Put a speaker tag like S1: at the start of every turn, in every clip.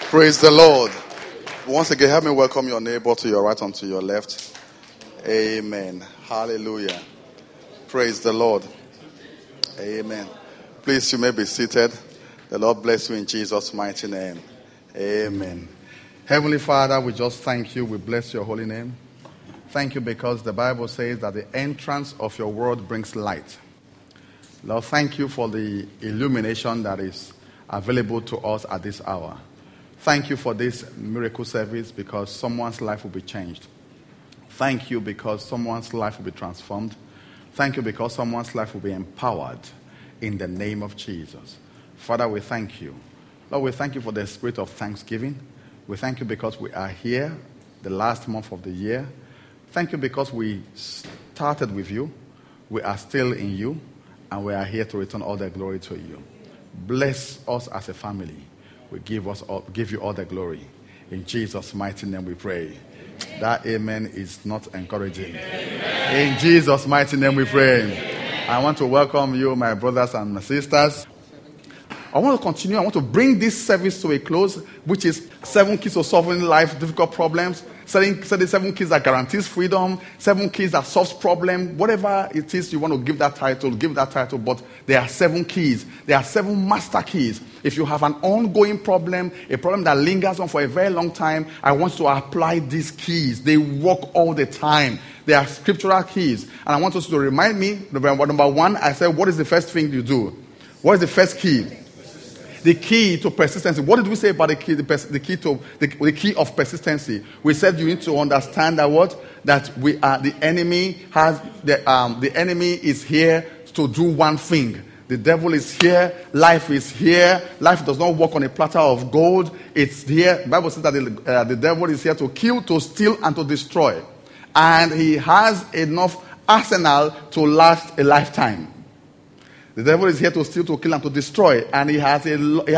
S1: Praise the Lord. Once again, help me welcome your neighbor to your right and to your left. Amen. Hallelujah. Praise the Lord. Amen. Please, you may be seated. The Lord bless you in Jesus' mighty name. Amen. Heavenly Father, we just thank you. We bless your holy name. Thank you because the Bible says that the entrance of your word brings light. Lord, thank you for the illumination that is available to us at this hour. Thank you for this miracle service because someone's life will be changed. Thank you because someone's life will be transformed. Thank you because someone's life will be empowered in the name of Jesus. Father, we thank you. Lord, we thank you for the spirit of thanksgiving. We thank you because we are here the last month of the year. Thank you because we started with you. We are still in you. And we are here to return all the glory to you. Bless us as a family. We give you all the glory. In Jesus' mighty name we pray. Amen. That amen is not encouraging. Amen. In Jesus' mighty name we pray. Amen. I want to welcome you, my brothers and my sisters. I want to continue. I want to bring this service to a close, which is 7 keys to solving life difficult problems. 7 keys that guarantees freedom. 7 keys that solves problem. Whatever it is you want to give that title, give that title. But there are 7 keys. There are 7 master keys. If you have an ongoing problem, a problem that lingers on for a very long time, I want to apply these keys. They work all the time. They are scriptural keys. And I want us to remind me, number 1, I said, what is the first thing you do? What is the first key? The key to persistency. What did we say about the key of persistency? We said you need to understand that we are the enemy has the enemy is here to do one thing. The devil is here. Life is here. Life does not work on a platter of gold. It's here. The Bible says that the devil is here to kill, to steal, and to destroy. And he has enough arsenal to last a lifetime. The devil is here to steal, to kill, and to destroy, and he has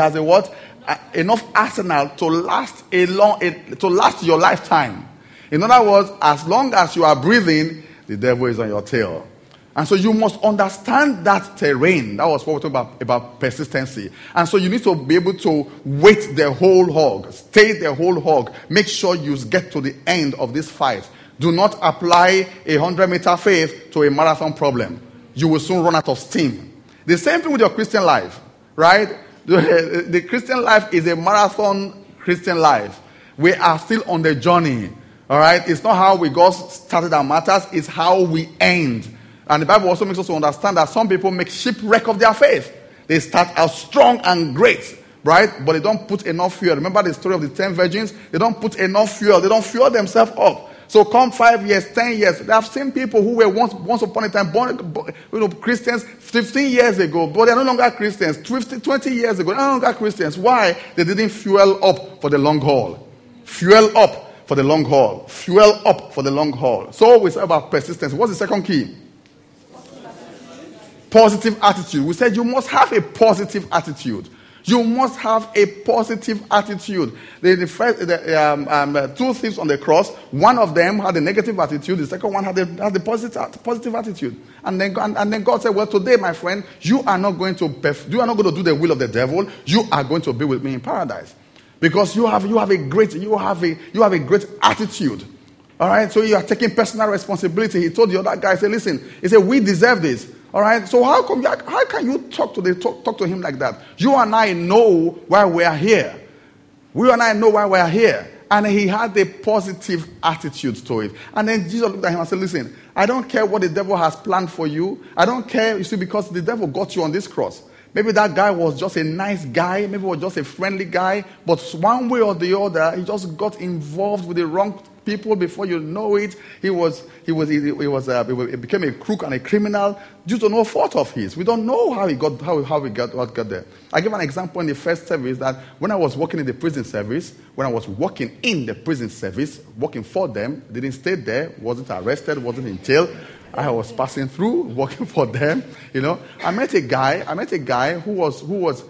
S1: enough arsenal to last your lifetime. In other words, as long as you are breathing, the devil is on your tail, and so you must understand that terrain. That was what we talked about persistency, and so you need to be able to wait the whole hog, stay the whole hog. Make sure you get to the end of this fight. Do not apply a 100-meter faith to a marathon problem. You will soon run out of steam. The same thing with your Christian life, right? The Christian life is a marathon Christian life. We are still on the journey, all right? It's not how we got started that matters, it's how we end. And the Bible also makes us to understand that some people make shipwreck of their faith. They start out strong and great, right? But they don't put enough fuel. Remember the story of the 10 virgins? They don't put enough fuel. They don't fuel themselves up. So come 5 years, 10 years. I've seen people who were once upon a time born, Christians 15 years ago, but they're no longer Christians. 20 years ago, they're no longer Christians. Why? They didn't fuel up for the long haul. Fuel up for the long haul. Fuel up for the long haul. So we said about persistence. What's the second key? Positive attitude. We said you must have a positive attitude. You must have a positive attitude. The 2 thieves on the cross, one of them had a negative attitude, the second one had the positive attitude. And then God said, well, today, my friend, you are not going to do the will of the devil. You are going to be with me in paradise. Because you have a great attitude. All right? So you are taking personal responsibility. He told the other guy, he said, we deserve this. All right, so how can you talk to him like that? You and I know why we are here. You and I know why we are here. And he had a positive attitude to it. And then Jesus looked at him and said, listen, I don't care what the devil has planned for you. I don't care, you see, because the devil got you on this cross. Maybe that guy was just a nice guy. Maybe he was just a friendly guy. But one way or the other, he just got involved with the wrong people. Before you know it, he became a crook and a criminal due to no fault of his. We don't know how he got there. I give an example in the first service that when I was working in the prison service, working for them, didn't stay there, wasn't arrested, wasn't in jail. I was passing through, working for them. You know, I met a guy who was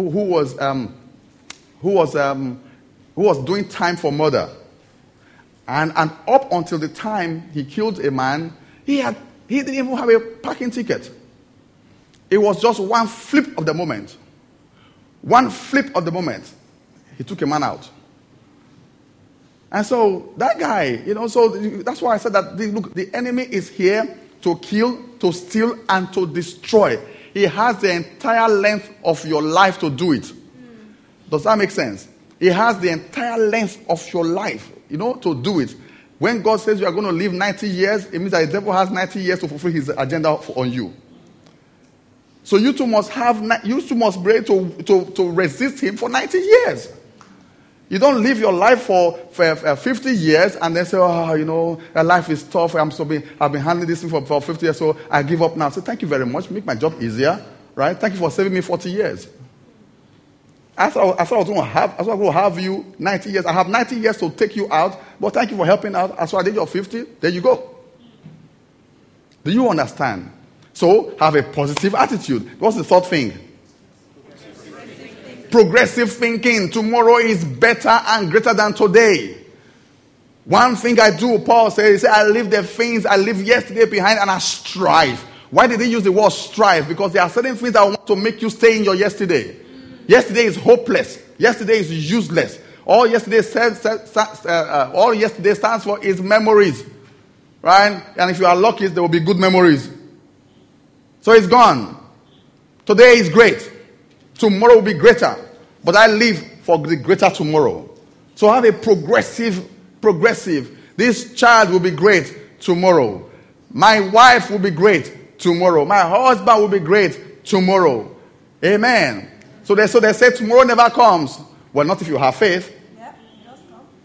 S1: doing time for murder. And up until the time he killed a man, he didn't even have a parking ticket. It was just one flip of the moment. he took a man out. And so that guy, so that's why I said that, look, the enemy is here to kill, to steal, and to destroy. He has the entire length of your life to do it. Does that make sense? He has the entire length of your life, to do it. When God says you are going to live 90 years, it means that the devil has 90 years to fulfill his agenda on you. So you two must be able to resist him for 90 years. You don't live your life for 50 years and then say, life is tough. I've been handling this thing for 50 years, so I give up now. So thank you very much. Make my job easier, right? Thank you for saving me 40 years. I thought I was going to have you 90 years. I have 90 years to take you out, but thank you for helping out. As I did your 50, there you go. Do you understand? So have a positive attitude. What's the third thing? Progressive thinking. Tomorrow is better and greater than today. One thing I do, Paul says, I leave the things I leave yesterday behind and I strive. Why did he use the word strive? Because there are certain things that want to make you stay in your yesterday. Yesterday is hopeless. Yesterday is useless. All yesterday stands for is memories. Right? And if you are lucky, there will be good memories. So it's gone. Today is great. Tomorrow will be greater. But I live for the greater tomorrow. So have a progressive. This child will be great tomorrow. My wife will be great tomorrow. My husband will be great tomorrow. Amen. So they say tomorrow never comes. Well, not if you have faith.
S2: Yeah, it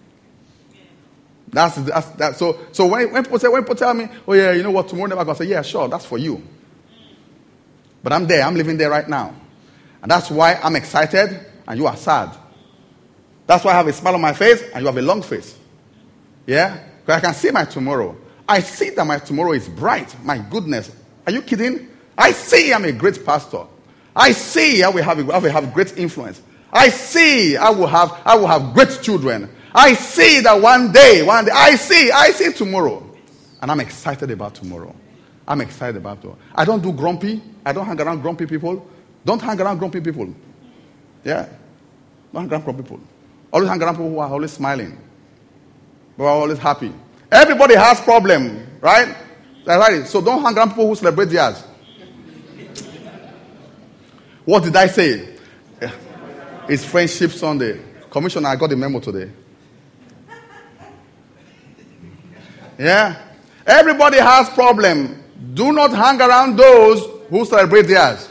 S2: does come.
S1: That's so when people tell me, oh yeah, you know what, tomorrow never comes, I say, yeah, sure, that's for you. But I'm there. I'm living there right now. And that's why I'm excited and you are sad. That's why I have a smile on my face and you have a long face. Yeah? Because I can see my tomorrow. I see that my tomorrow is bright. My goodness. Are you kidding? I see I'm a great pastor. I see I will have great influence. I see I will have great children. I see that one day, I see tomorrow. And I'm excited about tomorrow. I'm excited about it. I don't do grumpy. I don't hang around grumpy people. Don't hang around grumpy people. Yeah. Don't hang around grumpy people. Always hang around people who are always smiling. Who are always happy. Everybody has problem, right? That's right. So don't hang around people who celebrate theirs. What did I say? It's Friendship Sunday. Commissioner, I got the memo today. Yeah. Everybody has problem. Do not hang around those who celebrate theirs.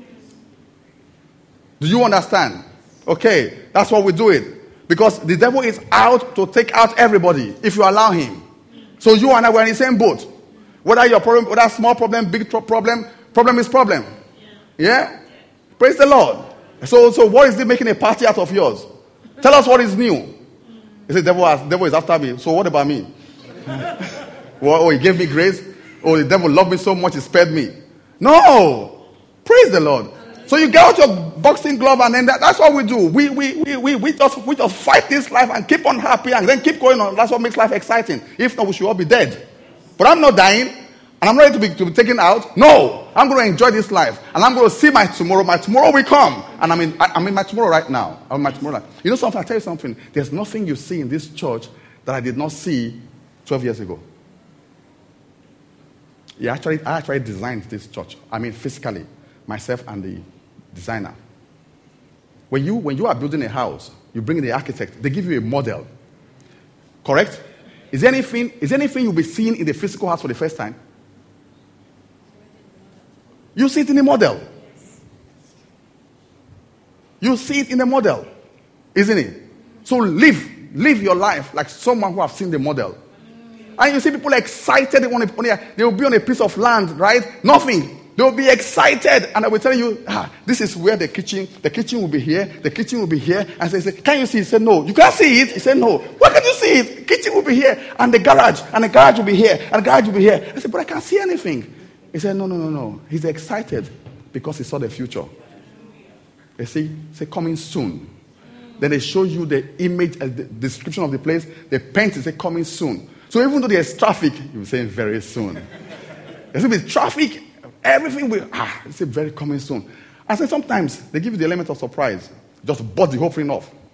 S1: Do you understand? Okay, that's what we do it. Because the devil is out to take out everybody if you allow him. So you and I were in the same boat. Whether your problem, whether small problem, big problem is problem. Yeah? Praise the Lord. So what is he making a party out of yours? Tell us what is new. He said, devil is after me. So what about me? Well, he gave me grace. Oh, the devil loved me so much, he spared me. No. Praise the Lord. So you get out your boxing glove and then that's what we do. We just fight this life and keep on happy and then keep going on. That's what makes life exciting. If not, we should all be dead. But I'm not dying and I'm ready to be taken out. No. I'm going to enjoy this life and I'm going to see my tomorrow. My tomorrow will come. And I'm in my tomorrow right now. I'm in my tomorrow. You know something? I'll tell you something. There's nothing you see in this church that I did not see 12 years ago. Yeah, I actually designed this church. I mean, physically, myself and the designer. When you are building a house, you bring in the architect. They give you a model. Correct? Is there anything you'll be seeing in the physical house for the first time? You see it in the model. You see it in the model, isn't it? So live your life like someone who has seen the model. And you see people excited. They will be on a piece of land, right? Nothing. They will be excited. And I will tell you, this is where the kitchen will be here. The kitchen will be here. And they say, can you see? He said, no. You can't see it? He said, no. Why can't you see it? The kitchen will be here. And the garage will be here. And the garage will be here. I said, but I can't see anything. He said, no. He's excited because he saw the future. You see? Say, coming soon. Then they show you the image, the description of the place. The paint is coming soon. So even though there's traffic, you're saying very soon. There's going to be traffic, everything will, it's very coming soon. I say sometimes they give you the element of surprise. Just bought the whole thing off.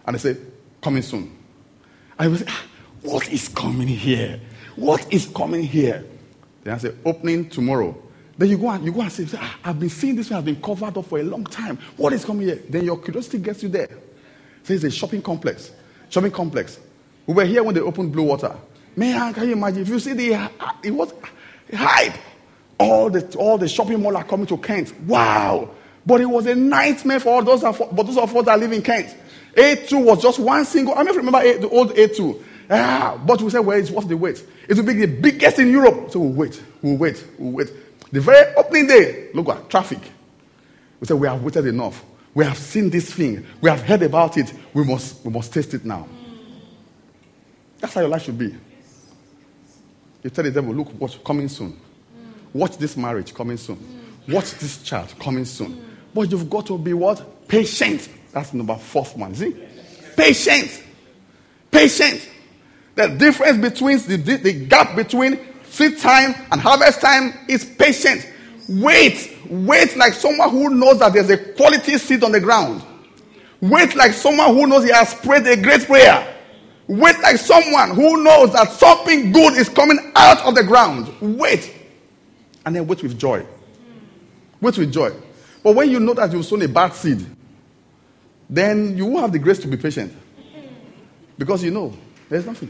S1: And they say, coming soon. I will say, what is coming here? What is coming here? Then I say, opening tomorrow. Then you go and say, I've been seeing this one has been covered up for a long time. What is coming here? Then your curiosity gets you there. So it's a shopping complex. Shopping complex. We were here when they opened Blue Water. Man, can you imagine? If you see it was hype. All the shopping malls are coming to Kent. Wow. But it was a nightmare for all those of us that live in Kent. A2 was just one single. I remember the old A2. But we said, well, it's worth the wait. It will be the biggest in Europe. So we'll wait. The very opening day, look at traffic. We said, we have waited enough. We have seen this thing. We have heard about it. We must taste it now. That's how your life should be. You tell the devil, look, what's coming soon. Watch this marriage coming soon. Watch this child coming soon. But you've got to be what? Patient. That's number 4th one. See? Patient. Patient. The difference between the gap between seed time and harvest time is patient. Wait like someone who knows that there's a quality seed on the ground. Wait like someone who knows he has prayed a great prayer. Wait like someone who knows that something good is coming out of the ground. Wait. And then wait with joy. Wait with joy. But when you know that you've sown a bad seed, then you won't have the grace to be patient. Because you know, there's nothing.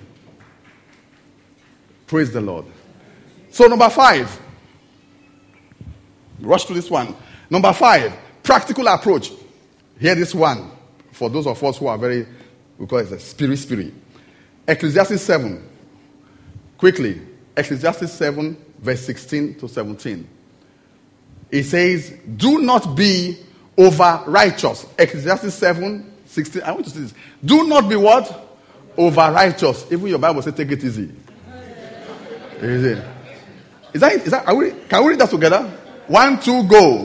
S1: Praise the Lord. So number 5. Rush to this one. Number 5, practical approach. Hear this one. For those of us who are very, we call it a spirit. Ecclesiastes 7. Quickly. Ecclesiastes 7, verse 16 to 17. It says, do not be over righteous. Ecclesiastes 7, 16. I want to see this. Do not be what? Over righteous. Even your Bible says take it easy. Is that can we read that together? 1, 2, go.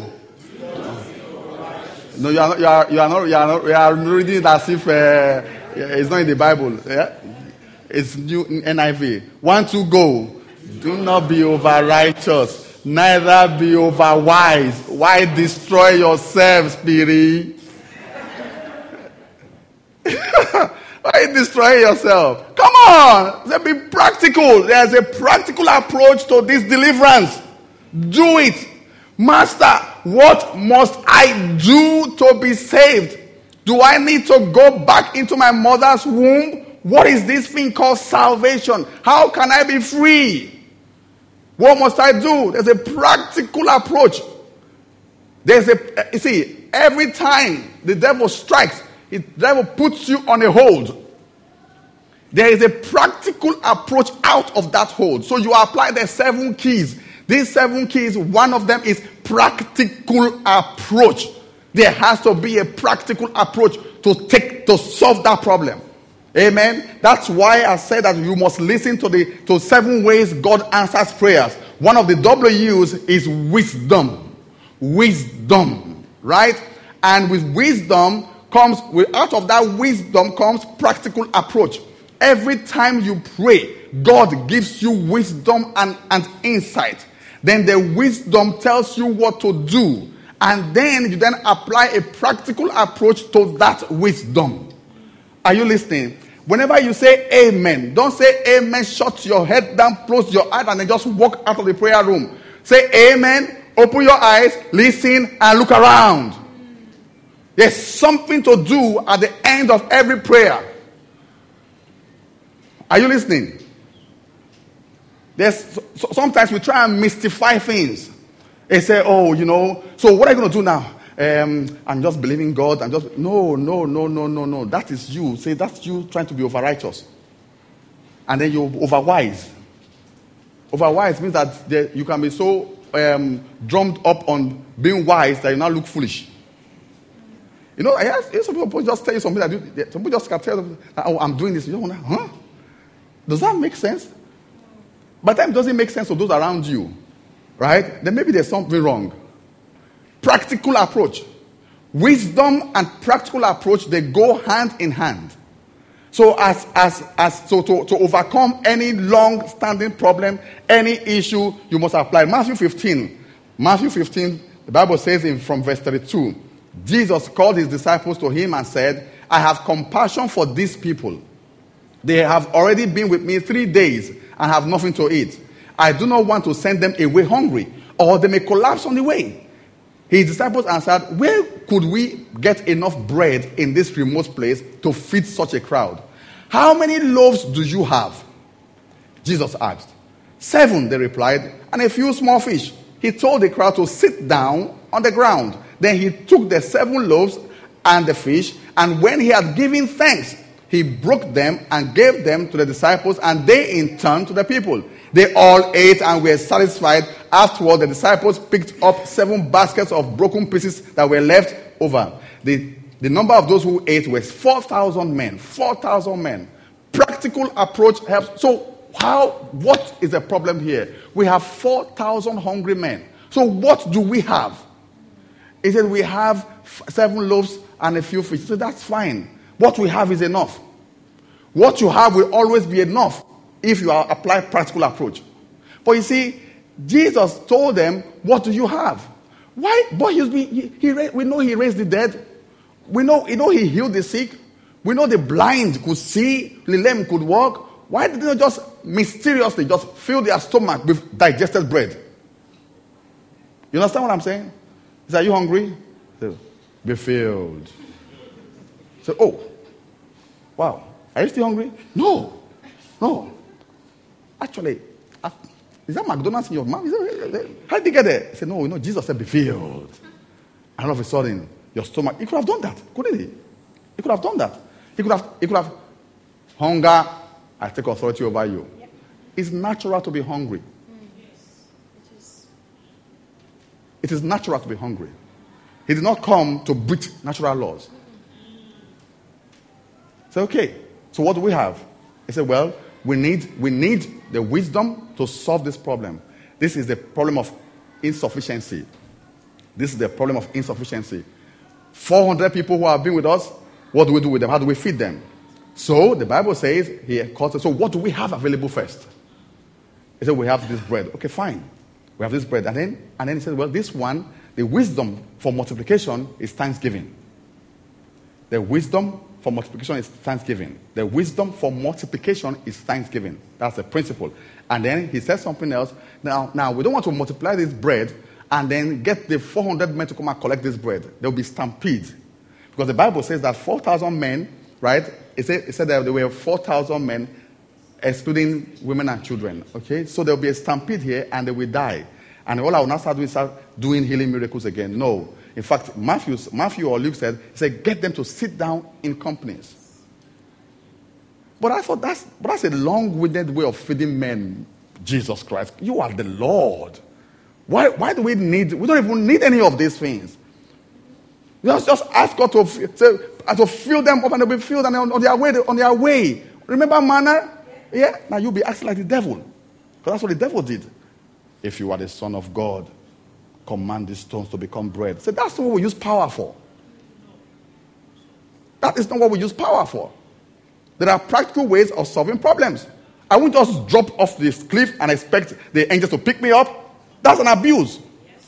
S1: No, you are reading it as if it's not in the Bible. Yeah? It's new in NIV. 1, 2, go. Do not be over righteous, neither be over wise. Why destroy yourself, spirit? Why destroy yourself? Come on, let's be practical. There's a practical approach to this deliverance. Do it. Master, what must I do to be saved? Do I need to go back into my mother's womb? What is this thing called salvation? How can I be free? What must I do? There's a practical approach. You see, every time the devil strikes, the devil puts you on a hold. There is a practical approach out of that hold. So you apply the 7 keys. These 7 keys, one of them is practical approach. There has to be a practical approach to solve that problem. Amen. That's why I said that you must listen to 7 ways God answers prayers. One of the W's is wisdom. Wisdom. Right? And with wisdom out of that wisdom comes practical approach. Every time you pray, God gives you wisdom and insight. Then the wisdom tells you what to do. And then you then apply a practical approach to that wisdom. Are you listening? Whenever you say amen, don't say amen, shut your head down, close your eyes, and then just walk out of the prayer room. Say amen, open your eyes, listen, and look around. There's something to do at the end of every prayer. Are you listening? Sometimes we try and mystify things. They say, so what are you going to do now? I'm just believing God. No. That is you. Say, that's you trying to be over-righteous. And then you're over-wise. Over-wise means that you can be so drummed up on being wise that you now look foolish. I hear some people just tell you something that some people just can tell them, I'm doing this. You don't wonder, Does that make sense? By the time it doesn't make sense to those around you, right? Then maybe there's something wrong. Practical approach. Wisdom and practical approach, they go hand in hand. So to overcome any long-standing problem, any issue, you must apply. Matthew 15, the Bible says from verse 32, Jesus called his disciples to him and said, I have compassion for these people. They have already been with me 3 days and have nothing to eat. I do not want to send them away hungry, or they may collapse on the way. His disciples answered, where could we get enough bread in this remote place to feed such a crowd? How many loaves do you have? Jesus asked. 7, they replied, and a few small fish. He told the crowd to sit down on the ground. Then he took the 7 loaves and the fish, and when he had given thanks, he broke them and gave them to the disciples, and they in turn to the people. They all ate and were satisfied. Afterward, the disciples picked up 7 baskets of broken pieces that were left over. The number of those who ate was 4,000 men. 4,000 men. Practical approach helps. So what is the problem here? We have 4,000 hungry men. So what do we have? He said we have 7 loaves and a few fish. So that's fine. What we have is enough. What you have will always be enough if you apply practical approach. But you see, Jesus told them, what do you have? Why? But we know he raised the dead. We know he healed the sick. We know the blind could see, the lame could walk. Why did they not just mysteriously just fill their stomach with digested bread? You understand what I'm saying? He said, are you hungry? Say, be filled. So, oh, wow. Are you still hungry? No. Actually, is that McDonald's in your mouth? How did you get there? He said, no, Jesus said, be filled. And all of a sudden, your stomach, he could have done that, couldn't he? He could have done that. He could have, hunger, I take authority over you. Yep. It's natural to be hungry. Yes, it is natural to be hungry. He did not come to breach natural laws. So, okay, so what do we have? He said, well, we need the wisdom to solve this problem. This is the problem of insufficiency. 400 people who have been with us, what do we do with them? How do we feed them? So the Bible says, so what do we have available first? He said, we have this bread. Okay, fine. We have this bread. And then he said, well, this one, the wisdom for multiplication is thanksgiving. The wisdom for multiplication is thanksgiving. The wisdom for multiplication is thanksgiving. That's the principle. And then he says something else. Now we don't want to multiply this bread and then get the 400 men to come and collect this bread. There will be stampede. Because the Bible says that 4,000 men, right? It said that there were 4,000 men, excluding women and children. Okay? So there will be a stampede here and they will die. And all I will not start doing healing miracles again. No. In fact, Matthew or Luke said, get them to sit down in companies. But I thought that's a long-winded way of feeding men. Jesus Christ, you are the Lord. Why do we don't even need any of these things. Just ask God to fill them up and they'll be filled and on their way. Remember manna? Yeah? Now you'll be acting like the devil. Because that's what the devil did. If you are the Son of God, command these stones to become bread. So that's not what we use power for. That is not what we use power for. There are practical ways of solving problems. I won't just drop off this cliff and expect the angels to pick me up. That's an abuse.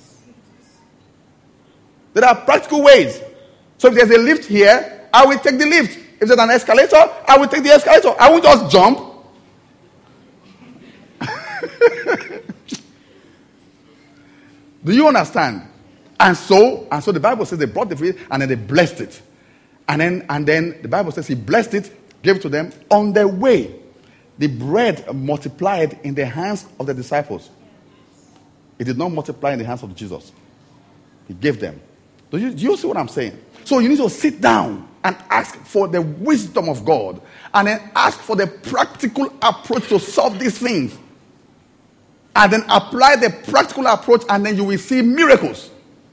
S1: There are practical ways. So if there's a lift here, I will take the lift. If there's an escalator, I will take the escalator. I won't just jump. Do you understand? And so the Bible says they brought the fish and then they blessed it. And then the Bible says he blessed it, gave it to them. On their way, the bread multiplied in the hands of the disciples. It did not multiply in the hands of Jesus. He gave them. Do you see what I'm saying? So you need to sit down and ask for the wisdom of God. And then ask for the practical approach to solve these things. And then apply the practical approach and then you will see miracles.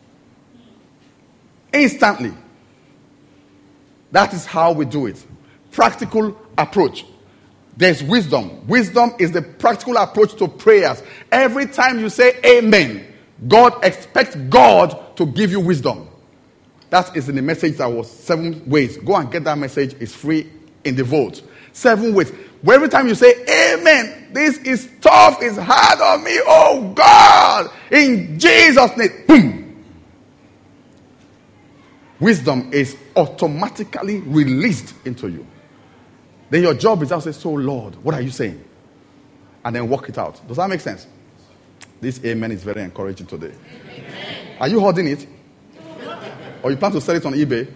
S1: Instantly. That is how we do it. Practical approach. There's wisdom. Wisdom is the practical approach to prayers. Every time you say amen, God expects God to give you wisdom. That is in the message that was 7 ways. Go and get that message. It's free in the vote. 7 ways. Where every time you say amen, this is tough, it's hard on me, oh God, in Jesus' name, boom. Wisdom is automatically released into you. Then your job is to say, so Lord, what are you saying? And then work it out. Does that make sense? This amen is very encouraging today. Amen. Are you holding it? Or you plan to sell it on eBay?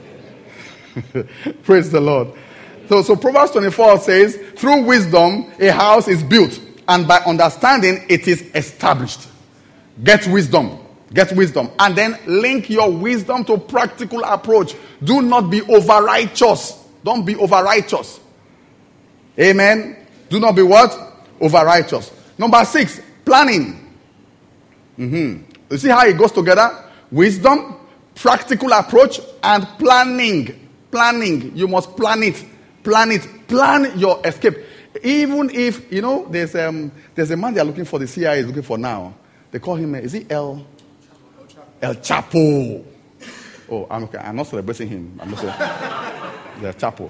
S1: Praise the Lord. So Proverbs 24 says, through wisdom, a house is built, and by understanding, it is established. Get wisdom. Get wisdom. And then link your wisdom to practical approach. Do not be over-righteous. Don't be over-righteous. Amen. Do not be what? Over-righteous. Number 6, planning. You see how it goes together? Wisdom, practical approach, and planning. Planning. You must plan it. Plan it. Plan your escape. Even if, there's a man they are looking for, the CIA is looking for now. They call him, is he El Chapo? Oh, I'm okay. I'm not celebrating him. I'm not saying El Chapo.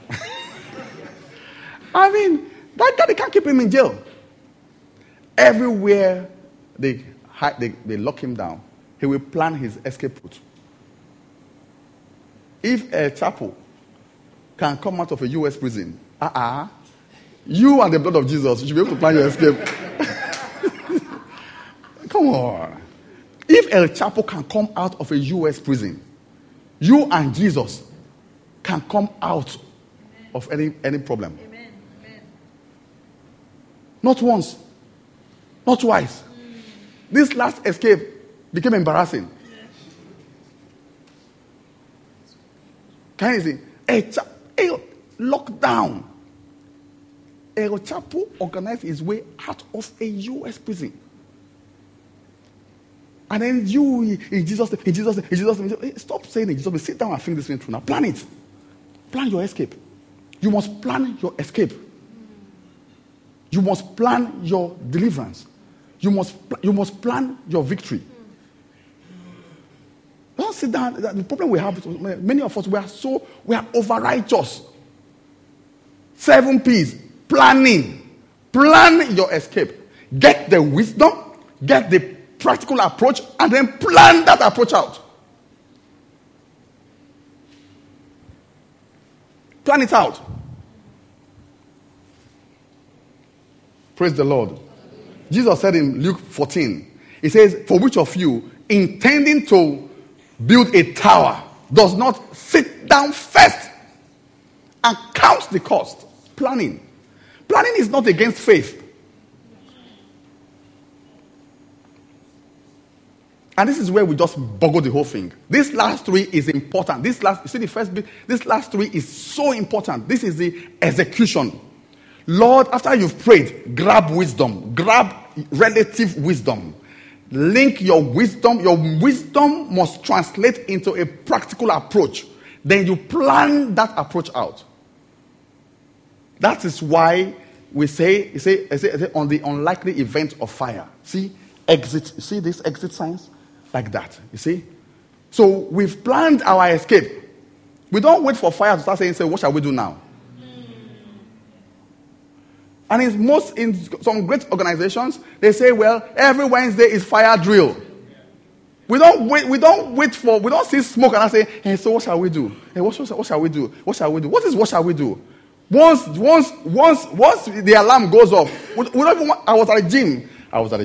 S1: I mean, that guy, they can't keep him in jail. Everywhere they lock him down, he will plan his escape route. If El Chapo can come out of a U.S. prison, you and the blood of Jesus, you should be able to plan your escape. Come on. If El Chapo can come out of a U.S. prison, you and Jesus can come out of any problem.
S2: Amen. Amen.
S1: Not once. Not twice. This last escape became embarrassing. Can you see? Lockdown. El Chapo organized his way out of a U.S. prison. And then you, in Jesus' name, stop saying it. Jesus, sit down and think this thing through. Now plan it. Plan your escape. You must plan your escape. You must plan your deliverance. You must plan your victory. Don't sit down. The problem we have, many of us, we are over-righteous. 7 P's. Planning. Plan your escape. Get the wisdom. Get the practical approach. And then plan that approach out. Plan it out. Praise the Lord. Jesus said in Luke 14, he says, for which of you, intending to build a tower, does not sit down first and count the cost? Planning. Planning is not against faith. And this is where we just boggle the whole thing. This last 3 is important. You see the first bit? This last 3 is so important. This is the execution. Lord, after you've prayed, grab wisdom. Grab relative wisdom. Link your wisdom. Your wisdom must translate into a practical approach. Then you plan that approach out. That is why we say on the unlikely event of fire. See, exit. You see these exit signs? Like that. You see? So we've planned our escape. We don't wait for fire to start saying, what shall we do now? And in some great organizations, they say, well, every Wednesday is fire drill. We don't see smoke and I say, hey, so what shall we do? Hey, what shall we do? What shall we do? What shall we do? Once the alarm goes off, I was at a gym. I was at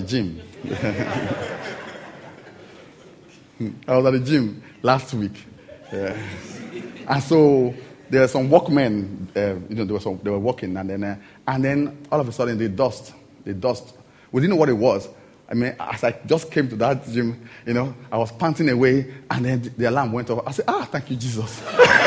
S1: a gym last week. And so there were some workmen, they were working, and then all of a sudden the dust. We didn't know what it was. I mean, as I just came to that gym, I was panting away, and then the alarm went off. I said, thank you, Jesus.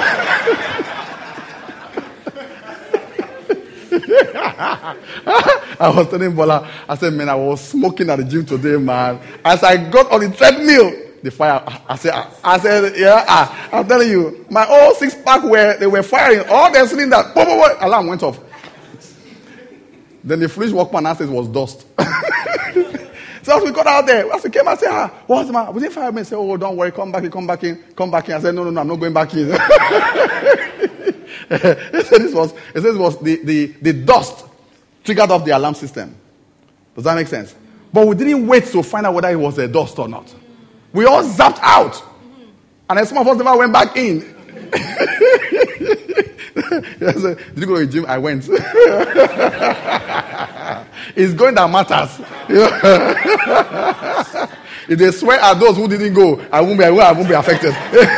S1: I was telling Bola, I said, man, I was smoking at the gym today, man. As I got on the treadmill, the fire, I said, yeah, I'm telling you, my old 6-pack they were firing, all their cylinders, alarm went off. Then the foolish workman asked it was dust. So as we got out there, as we came, I said, what's the matter? Within 5 minutes, I said, oh, don't worry, come back in. I said, no, I'm not going back in. It was the dust triggered off the alarm system. Does that make sense? But we didn't wait to find out whether it was a dust or not. We all zapped out. And then some of us never went back in. Did you go to the gym? I went. It's going that matters. If they swear at those who didn't go, I won't be affected.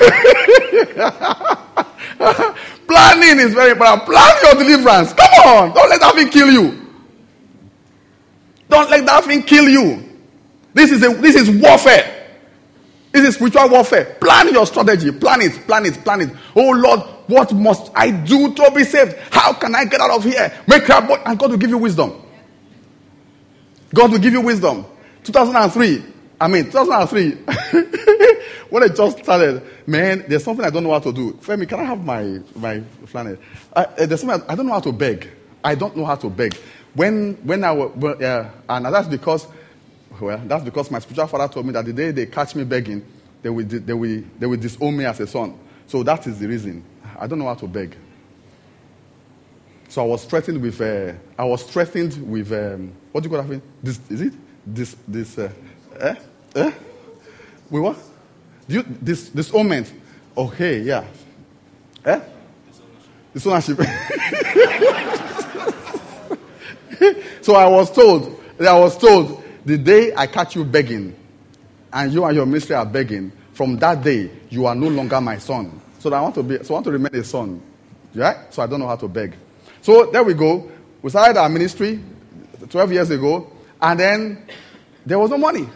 S1: Planning is very important. Plan your deliverance. Come on. Don't let that thing kill you. Don't let that thing kill you. This is warfare. This is spiritual warfare. Plan your strategy. Plan it. Oh Lord, what must I do to be saved? How can I get out of here? And God will give you wisdom. God will give you wisdom. 2003, when I just started, man, there's something I don't know how to do. Femi, can I have my flannel? There's something I don't know how to beg. I don't know how to beg. And that's because my spiritual father told me that the day they catch me begging, they will disown me as a son. So that is the reason. I don't know how to beg. So I was threatened with what do you call that thing? With what? Disownment. Okay, yeah. Disownership. So I was told, the day I catch you begging, and you and your ministry are begging, from that day, you are no longer my son. So I want to remain a son. Right? So I don't know how to beg. So there we go. We started our ministry 12 years ago, and then there was no money.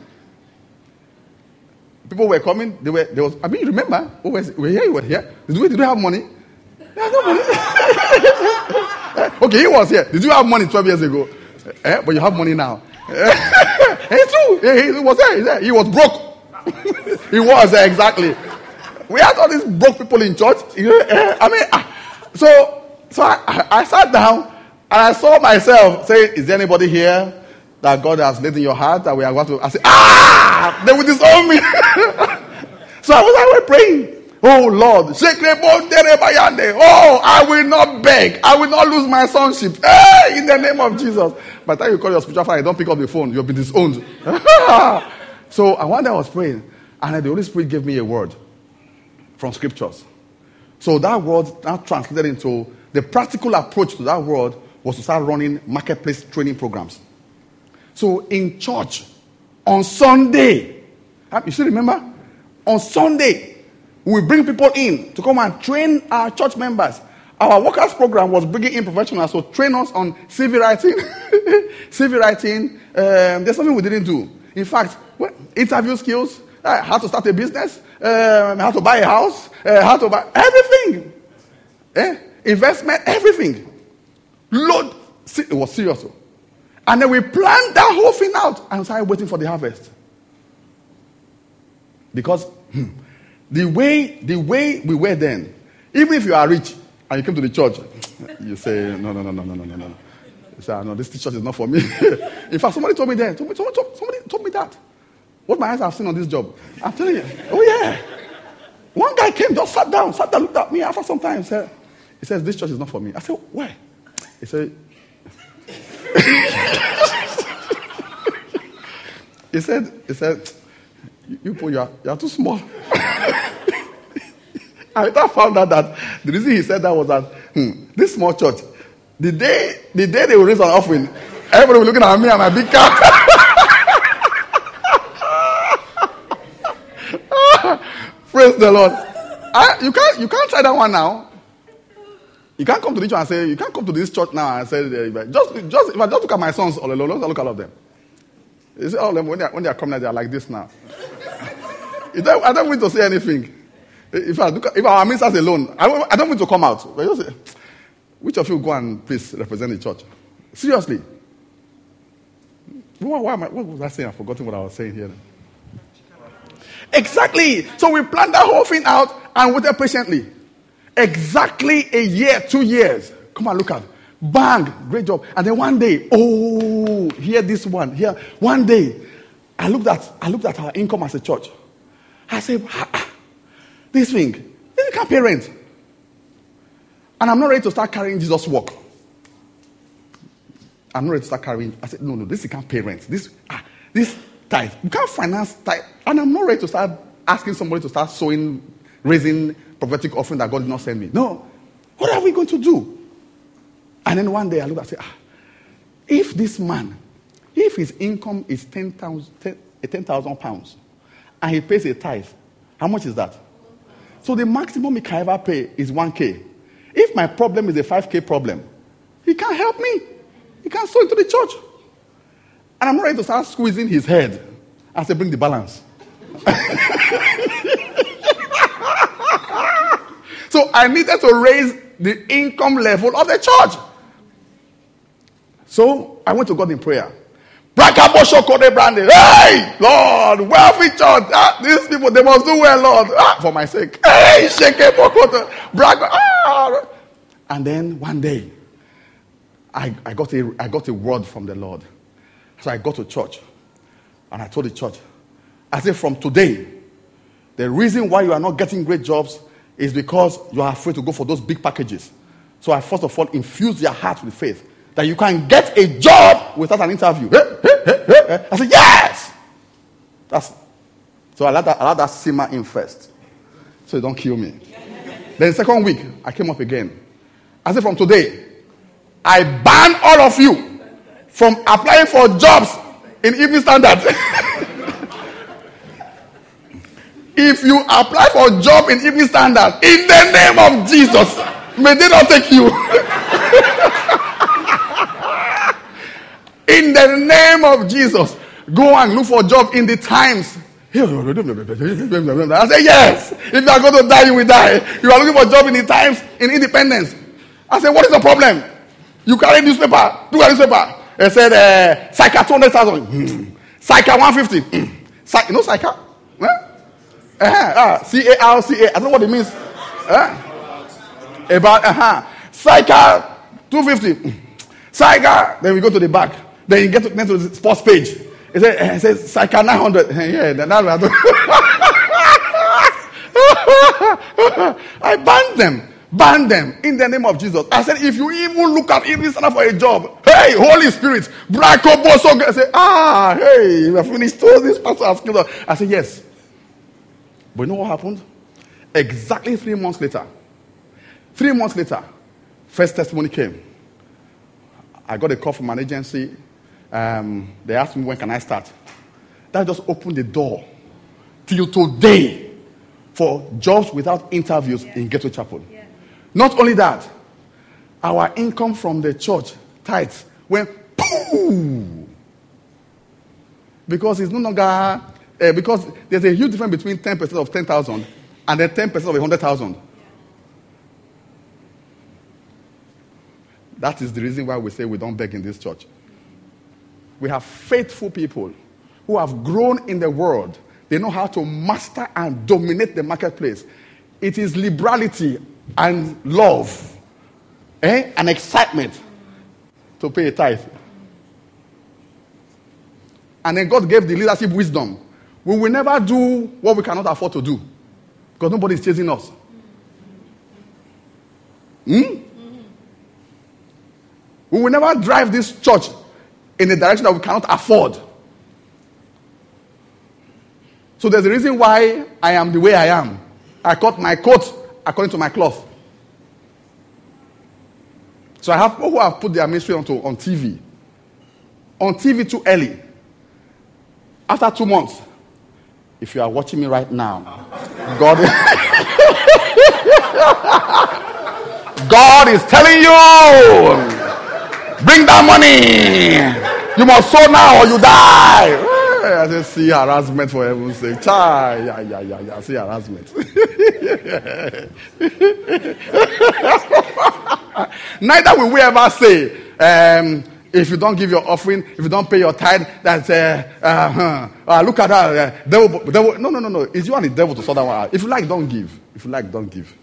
S1: People were coming. Remember? We were here, you were here. Did we have money? There was no money. Okay, he was here. Did you have money 12 years ago? But you have money now. It's true. He was there. He was broke. He was, exactly. We had all these broke people in church. So I sat down and I saw myself say, is there anybody here that God has laid in your heart that we are going to? I said, they will disown me. So I was praying. Oh Lord, I will not beg. I will not lose my sonship. Hey, in the name of Jesus. By the time you call your spiritual father, don't pick up the phone. You'll be disowned. So one day I was praying, and the Holy Spirit gave me a word from scriptures. So that word now translated into the practical approach to that word was to start running marketplace training programs. So in church, on Sunday, you still remember? On Sunday, we bring people in to come and train our church members. Our workers program was bringing in professionals to train us on CV writing. CV writing. There's something we didn't do. In fact, interview skills, how to start a business, how to buy a house, how to buy everything. Investment, everything. Load. It was serious. And then we planned that whole thing out and started waiting for the harvest. Because the way we were then, even if you are rich and you came to the church, you say, no. You say, no, this church is not for me. In fact, somebody told me that. Somebody told me that. What my eyes have seen on this job. I'm telling you. Oh, yeah. One guy came, just sat down, looked at me after some time. He says, this church is not for me. I said, why? He said, he said, you are too small. I later found out that the reason he said that was that this small church, the day they will raise an offering, everybody will be looking at me and my big car. Praise the Lord. You can't try that one now. You can't come to this church and say, you can't come to this church now and say, if I just look at my sons all alone, look at all of them. You see all of them, when they are coming, they are like this now. I don't want to say anything. If our ministers alone, I don't want to come out. But just say, which of you go and please represent the church? Seriously. What was I saying? I've forgotten what I was saying here. Exactly. So we planned that whole thing out and waited patiently. Exactly a year, 2 years. Come on, look at it. Bang, great job. And then one day, hear this one. Here, one day, I looked at our income as a church. I said, this can't pay rent. And I'm not ready to start carrying Jesus' work. I'm not ready to start carrying. I said, no, this can't pay rent. This tithe. You can't finance tithe. And I'm not ready to start asking somebody to start sowing raising prophetic offering that God did not send me. No. What are we going to do? And then one day I look and say, if this man, if his income is 10,000 pounds and he pays a tithe, how much is that? So the maximum he can ever pay is 1K. If my problem is a 5K problem, he can't help me. He can't sow into the church. And I'm ready to start squeezing his head and say, bring the balance. So I needed to raise the income level of the church. So I went to God in prayer. Hey, Lord, wealthy church. These people, they must do well, Lord. For my sake. Hey, and then one day, I got a word from the Lord. So I got to church. And I told the church, I said, from today, the reason why you are not getting great jobs is because you are afraid to go for those big packages. So I first of all infused your heart with faith that you can get a job without an interview. I said, yes! So I let that simmer in first. So don't kill me. Then the second week, I came up again. I said, from today, I ban all of you from applying for jobs in Evening Standard. If you apply for a job in Evening Standard, in the name of Jesus, may they not take you. In the name of Jesus, go and look for a job in the Times. I said, yes. If you are going to die, you will die. You are looking for a job in the Times, in Independence. I said, what is the problem? You carry newspaper. Look at newspaper. They said, Psycha 200,000. Psycha 150. You know Psycha? C-A-R-C-A. I don't know what it means. About, Psycha 250. Psycha. Then we go to the back. Then you get to the sports page. It says Psycha 900. Yeah, then I banned them in the name of Jesus. I said, if you even look at Evening Standard for a job, hey, Holy Spirit, I said, hey, we have finished all this pastor has killed us. I said, yes. But you know what happened? Exactly 3 months later, first testimony came. I got a call from an agency. They asked me, when can I start? That just opened the door till today for jobs without interviews in Ghetto Chapel. Yeah. Not only that, our income from the church, tithes, went pooh. Because it's no longer, because there's a huge difference between 10% of 10,000 and then 10% of 100,000. That is the reason why we say we don't beg in this church. We have faithful people who have grown in the world. They know how to master and dominate the marketplace. It is liberality and love and excitement to pay a tithe. And then God gave the leadership wisdom. We will never do what we cannot afford to do because nobody is chasing us. We will never drive this church in a direction that we cannot afford. So there's a reason why I am the way I am. I cut my coat according to my cloth. So I have people who have put their ministry on TV. On TV too early. After 2 months, if you are watching me right now, God is telling you, bring that money. You must sow now or you die. I just see harassment for heaven's sake. Yeah. See harassment. Neither will we ever say, if you don't give your offering, if you don't pay your tithe, that's look at that. Devil. No. It's you and the devil to sort that one out. If you like, don't give. If you like, don't give.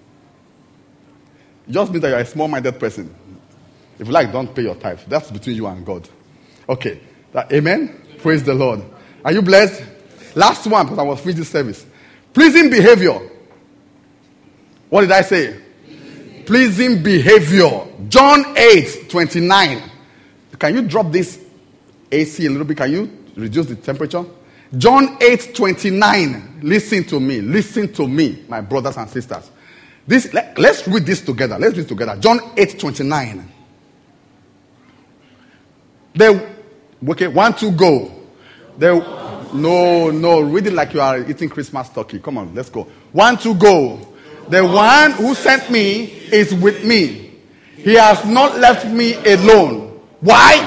S1: It just means that you're a small-minded person. If you like, don't pay your tithe. That's between you and God. Okay. Amen? Praise the Lord. Are you blessed? Last one, because I was finished this service. Pleasing behavior. What did I say? Pleasing behavior. John 8:29. Can you drop this AC a little bit? Can you reduce the temperature? John 8:29. Listen to me, my brothers and sisters. Let's read this together. John 8:29. Okay, 1, 2, go. No, read it like you are eating Christmas turkey. Come on, let's go. 1, 2, go. The one who sent me is with me. He has not left me alone. Why?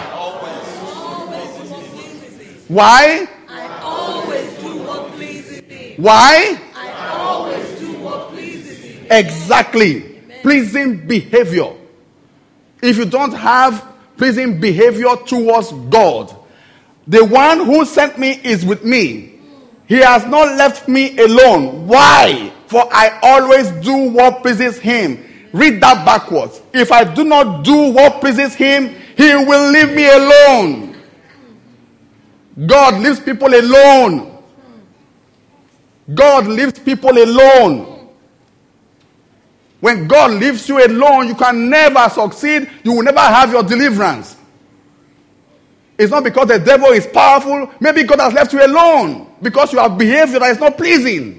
S1: Why?
S2: I always do what pleases him.
S1: Why?
S2: I always do what pleases him.
S1: Exactly.
S2: Amen.
S1: Pleasing behavior. If you don't have pleasing behavior towards God, the one who sent me is with me. He has not left me alone. Why? For I always do what pleases him. Read that backwards. If I do not do what pleases him, he will leave me alone. God leaves people alone. God leaves people alone. When God leaves you alone, you can never succeed. You will never have your deliverance. It's not because the devil is powerful. Maybe God has left you alone because you have behavior that is not pleasing.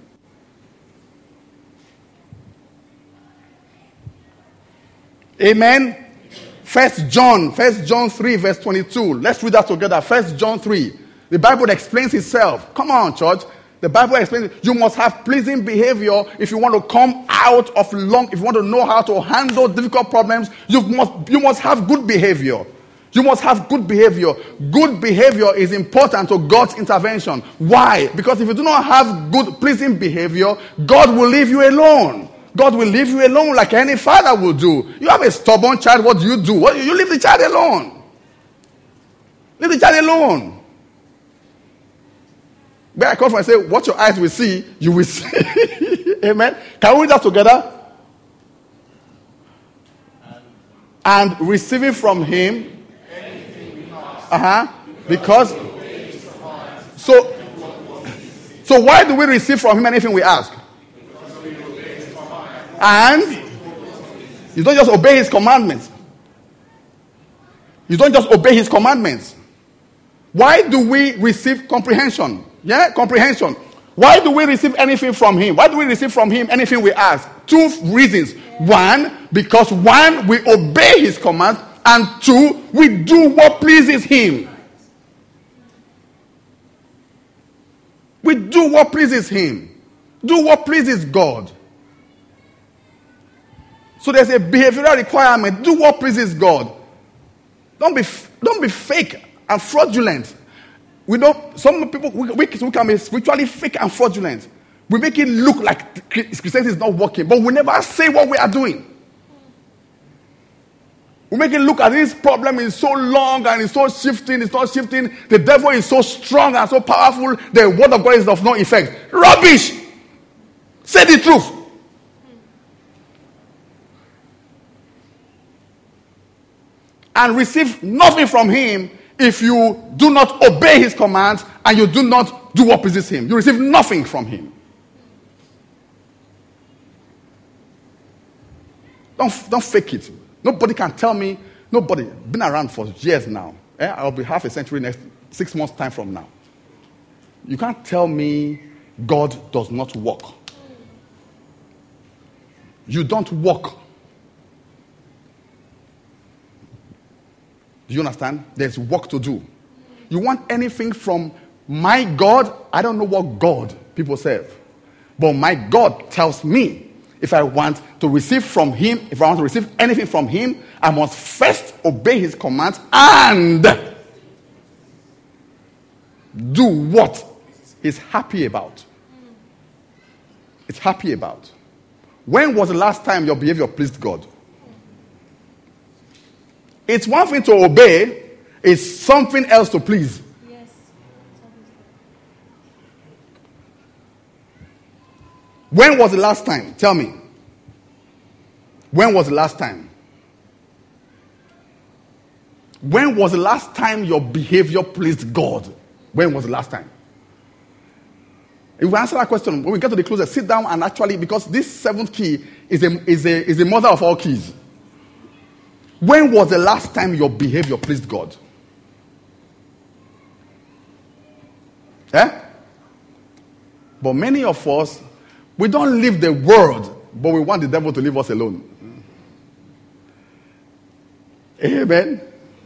S1: Amen. 1 John 3 verse 22. Let's read that together. 1 John 3. The Bible explains itself. Come on, church. The Bible explains it. You must have pleasing behavior if you want to come out of if you want to know how to handle difficult problems. You must have good behavior. You must have good behavior. Good behavior is important to God's intervention. Why? Because if you do not have good, pleasing behavior, God will leave you alone. God will leave you alone like any father will do. You have a stubborn child, what do? You leave the child alone. Leave the child alone. But I come from and say, what your eyes will see, you will see. Amen. Can we read that together? And receiving from him. Because. So why do we receive from him anything we ask? And you don't just obey his commandments. You don't just obey his commandments. Why do we receive comprehension? Yeah, comprehension. Why do we receive anything from him? Why do we receive from him anything we ask? 2 reasons. 1, because 1, we obey his command. And 2, we do what pleases him. We do what pleases him. Do what pleases God. So there's a behavioral requirement. Do what pleases God. Don't be fake and fraudulent. Some people we can be spiritually fake and fraudulent. We make it look like Christianity is not working, but we never say what we are doing. We make it look as this problem is so long and it's so shifting, it's not shifting. The devil is so strong and so powerful, the word of God is of no effect. Rubbish! Say the truth. And receive nothing from him if you do not obey his commands and you do not do what pleases him. You receive nothing from him. Don't fake it. Nobody can tell me. Nobody. Been around for years now. I'll be half a century next 6 months time from now. You can't tell me God does not work. You don't work. Do you understand? There's work to do. You want anything from my God? I don't know what God people serve. But my God tells me if I want to receive from him, if I want to receive anything from him, I must first obey his commands and do what he's happy about. It's happy about. When was the last time your behavior pleased God? It's one thing to obey, it's something else to please.
S2: Yes.
S1: When was the last time? Tell me. When was the last time? When was the last time your behavior pleased God? When was the last time? If we answer that question, when we get to the closer, sit down and actually, because this 7th key is the mother of all keys. When was the last time your behavior pleased God? Eh? But many of us, we don't leave the world, but we want the devil to leave us alone. Amen.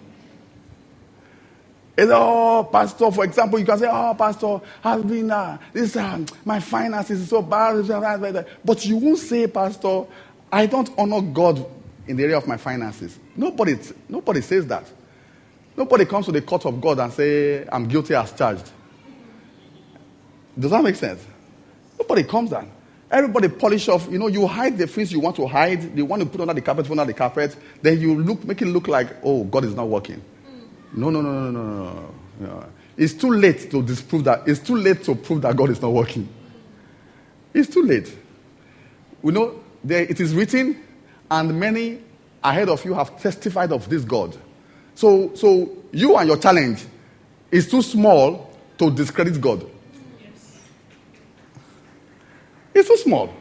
S1: Pastor, for example, you can say, Pastor, has been my finances is so bad. But you won't say, Pastor, I don't honor God in the area of my finances. Nobody says that. Nobody comes to the court of God and say, I'm guilty as charged. Does that make sense? Nobody comes down. Everybody polish off. You hide the things you want to hide. You want to put under the carpet. Then you make it look like, oh, God is not working. No. It's too late to disprove that. It's too late to prove that God is not working. It's too late. It is written, and many ahead of you have testified of this God. So you and your challenge is too small to discredit God. Yes. It's too small.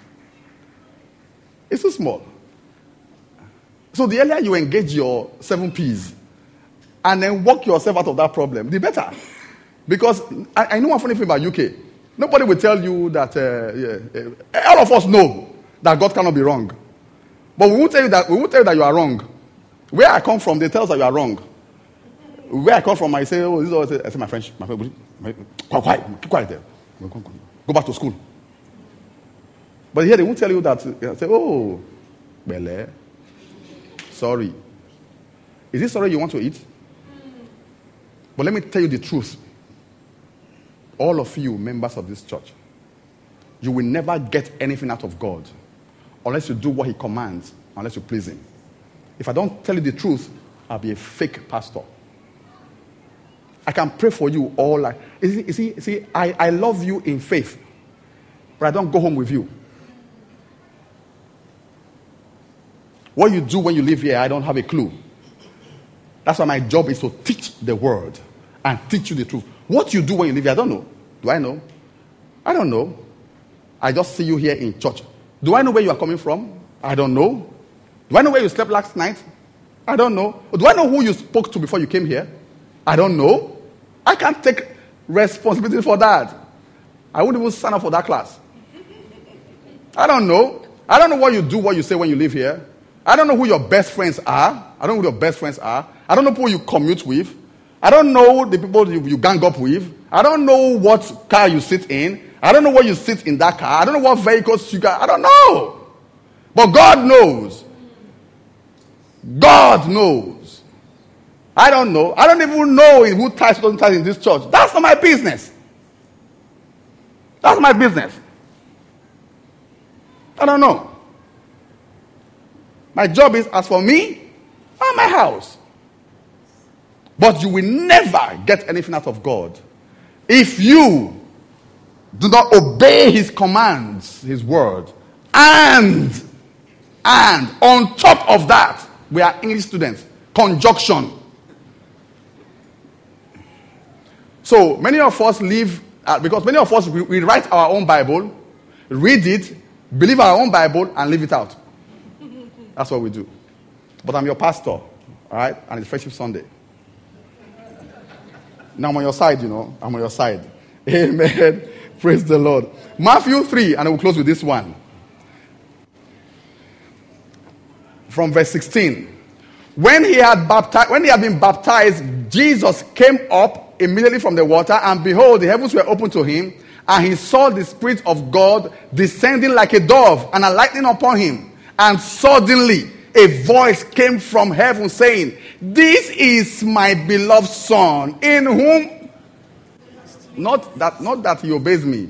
S1: It's too small. So the earlier you engage your 7 P's and then work yourself out of that problem, the better. Because I know one funny thing about UK. Nobody will tell you that, all of us know that God cannot be wrong. But we won't tell you that you are wrong. Where I come from, they tell us that you are wrong. Where I come from, I say, I say, my friend, keep quiet there. Go back to school. But here they won't tell you that. They say, Bele, sorry. Is this sorry you want to eat? But let me tell you the truth. All of you members of this church, you will never get anything out of God unless you do what he commands, unless you please him. If I don't tell you the truth, I'll be a fake pastor. I can pray for you all. I love you in faith, but I don't go home with you. What you do when you live here, I don't have a clue. That's why my job is to teach the word and teach you the truth. What you do when you live here, I don't know. Do I know? I don't know. I just see you here in church. Do I know where you are coming from? I don't know. Do I know where you slept last night? I don't know. Do I know who you spoke to before you came here? I don't know. I can't take responsibility for that. I wouldn't even sign up for that class. I don't know. I don't know what you do, what you say when you live here. I don't know who your best friends are. I don't know who your best friends are. I don't know who you commute with. I don't know the people you gang up with. I don't know what car you sit in. I don't know where you sit in that car. I don't know what vehicles you got. I don't know. But God knows. God knows. I don't know. I don't even know who tithes or doesn't tithe in this church. That's not my business. That's my business. I don't know. My job is as for me and my house. But you will never get anything out of God if you do not obey his commands, his word. And on top of that, we are English students. Conjunction. So many of us live, because many of us, we write our own Bible, read it, believe our own Bible, and leave it out. That's what we do. But I'm your pastor, all right? And it's Friendship Sunday. Now I'm on your side, I'm on your side. Amen. Praise the Lord. Matthew 3, and I will close with this one. From verse 16. When he had been baptized, Jesus came up immediately from the water, and behold, the heavens were opened to him, and he saw the Spirit of God descending like a dove and alighting upon him. And suddenly a voice came from heaven saying, "This is my beloved Son, in whom..." Not that he obeys me.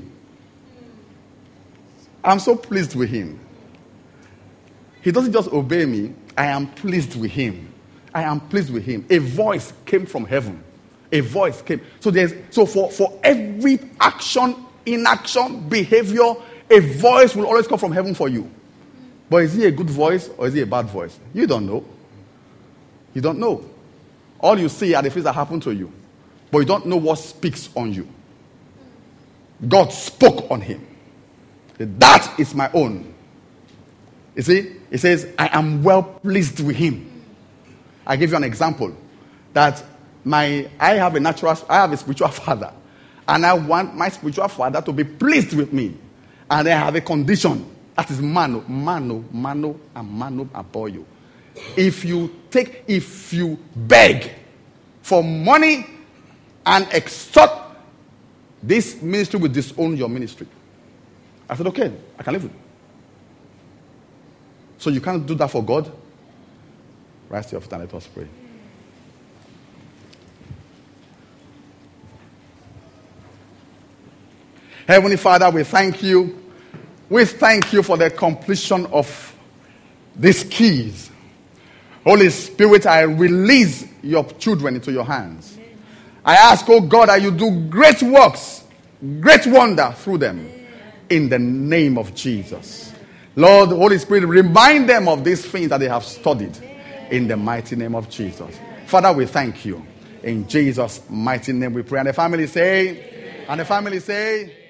S1: I'm so pleased with him. He doesn't just obey me. I am pleased with him. I am pleased with him. A voice came from heaven. A voice came. So for every action, inaction, behavior, a voice will always come from heaven for you. But is he a good voice or is he a bad voice? You don't know. You don't know. All you see are the things that happen to you. But you don't know what speaks on you. God spoke on him. That is my own. You see, it says, I am well pleased with him. I give you an example. That I have a spiritual father. And I want my spiritual father to be pleased with me. And I have a condition. That is mano, upon you. If you beg for money and extort, this ministry will disown your ministry. I said, okay, I can live with it. So you can't do that for God? Rise to your feet and let us pray. Heavenly Father, we thank you. We thank you for the completion of these keys. Holy Spirit, I release your children into your hands. I ask, oh God, that you do great works, great wonder through them. In the name of Jesus. Lord, Holy Spirit, remind them of these things that they have studied. In the mighty name of Jesus. Father, we thank you. In Jesus' mighty name we pray. And the family say,